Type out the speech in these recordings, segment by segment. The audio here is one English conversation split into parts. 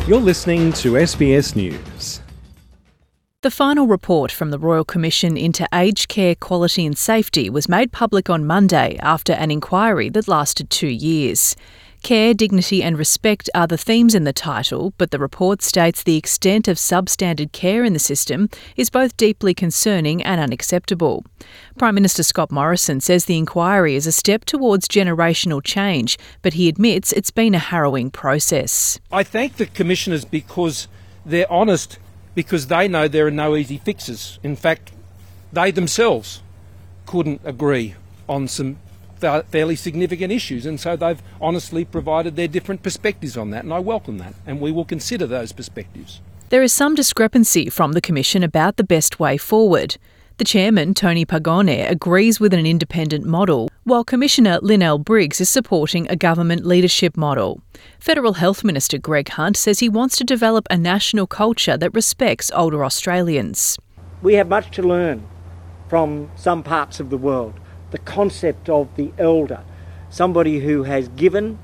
You're listening to SBS News. The final report from the Royal Commission into Aged Care Quality and Safety was made public on Monday after an inquiry that lasted 2 years. Care, dignity and respect are the themes in the title, but the report states the extent of substandard care in the system is both deeply concerning and unacceptable. Prime Minister Scott Morrison says the inquiry is a step towards generational change, but he admits it's been a harrowing process. I thank the Commissioners because they're honest, because they know there are no easy fixes. In fact, they themselves couldn't agree on some fairly significant issues, and so they've honestly provided their different perspectives on that, and I welcome that, and we will consider those perspectives. There is some discrepancy from the Commission about the best way forward. The chairman, Tony Pagone, agrees with an independent model, while Commissioner Lynelle Briggs is supporting a government leadership model. Federal Health Minister Greg Hunt says he wants to develop a national culture that respects older Australians. We have much to learn from some parts of the world. The concept of the elder, somebody who has given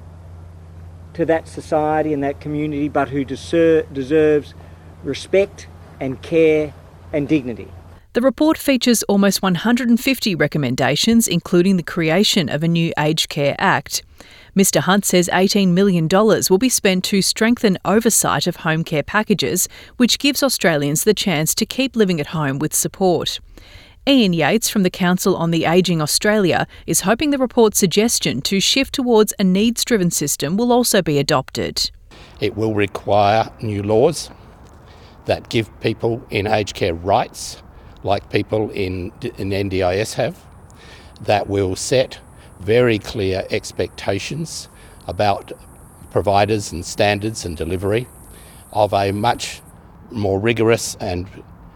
to that society and that community, but who deserves respect and care and dignity. The report features almost 150 recommendations, including the creation of a new Aged Care Act. Mr Hunt says $18 million will be spent to strengthen oversight of home care packages, which gives Australians the chance to keep living at home with support. Ian Yates from the Council on the Ageing Australia is hoping the report's suggestion to shift towards a needs-driven system will also be adopted. It will require new laws that give people in aged care rights, like people in NDIS have, that will set very clear expectations about providers and standards and delivery of a much more rigorous and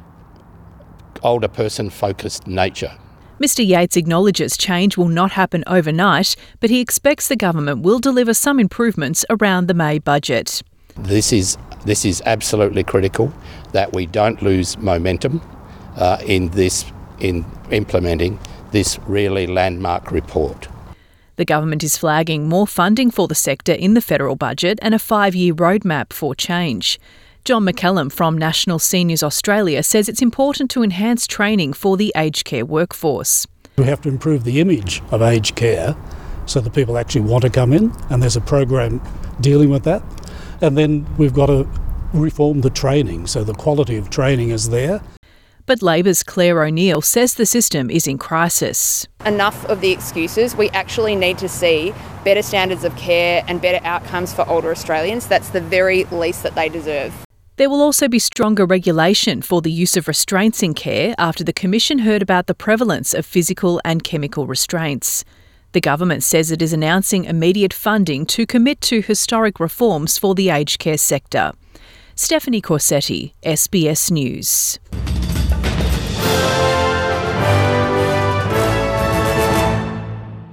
older person-focused nature. Mr Yates acknowledges change will not happen overnight, but he expects the government will deliver some improvements around the May budget. This is absolutely critical that we don't lose momentum in implementing this really landmark report. The government is flagging more funding for the sector in the federal budget and a 5-year roadmap for change. John McCallum from National Seniors Australia says it's important to enhance training for the aged care workforce. We have to improve the image of aged care so that people actually want to come in, and there's a program dealing with that. And then we've got to reform the training so the quality of training is there. But Labor's Claire O'Neill says the system is in crisis. Enough of the excuses. We actually need to see better standards of care and better outcomes for older Australians. That's the very least that they deserve. There will also be stronger regulation for the use of restraints in care after the Commission heard about the prevalence of physical and chemical restraints. The government says it is announcing immediate funding to commit to historic reforms for the aged care sector. Stephanie Corsetti, SBS News.